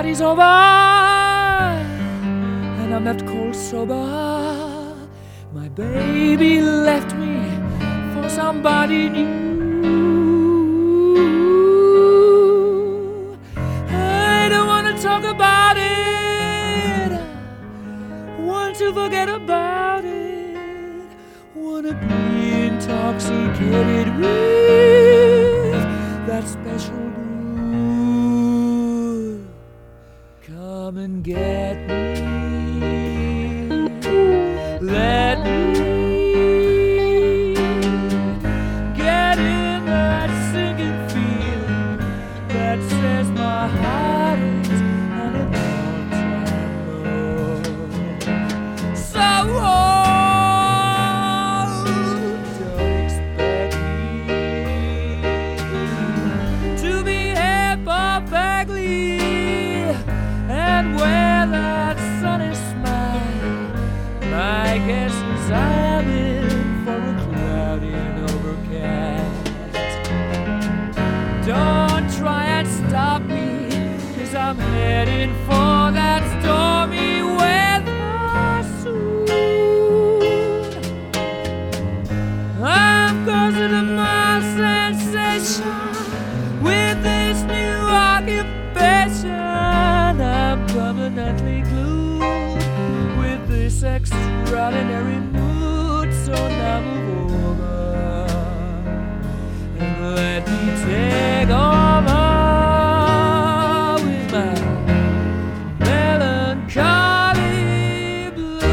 party's over and I'm left cold sober. My baby left me for somebody new. I don't want to talk about it, want to forget about it, want to be intoxicated with that special brew. Come and get me, let me get in that sinking feeling that says my heart is on an all-time low. So don't expect me to behave perfectly and wear that sunny smile. My guess is I'm in for a cloudy and overcast. Don't try and stop me, 'cause I'm heading for that stormy weather soon. I'm closer to my sensation with this new occupation. I'm permanently glued with this extraordinary mood. So now move over and let me take over with my melancholy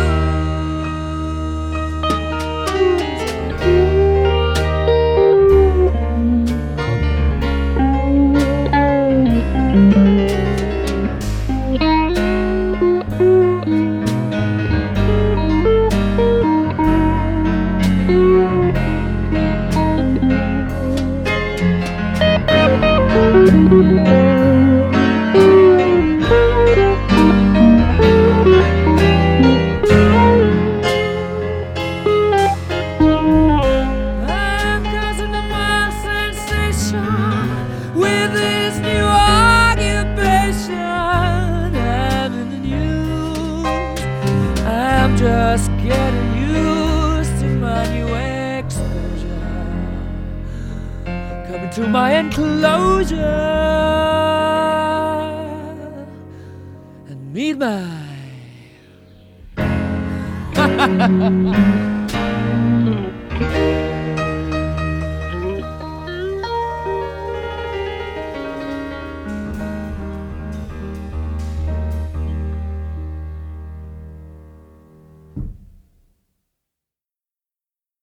I'm causing my sensation with this new occupation. I'm in the news, I'm just getting used to my new exposure. Coming to my enclosure and meet my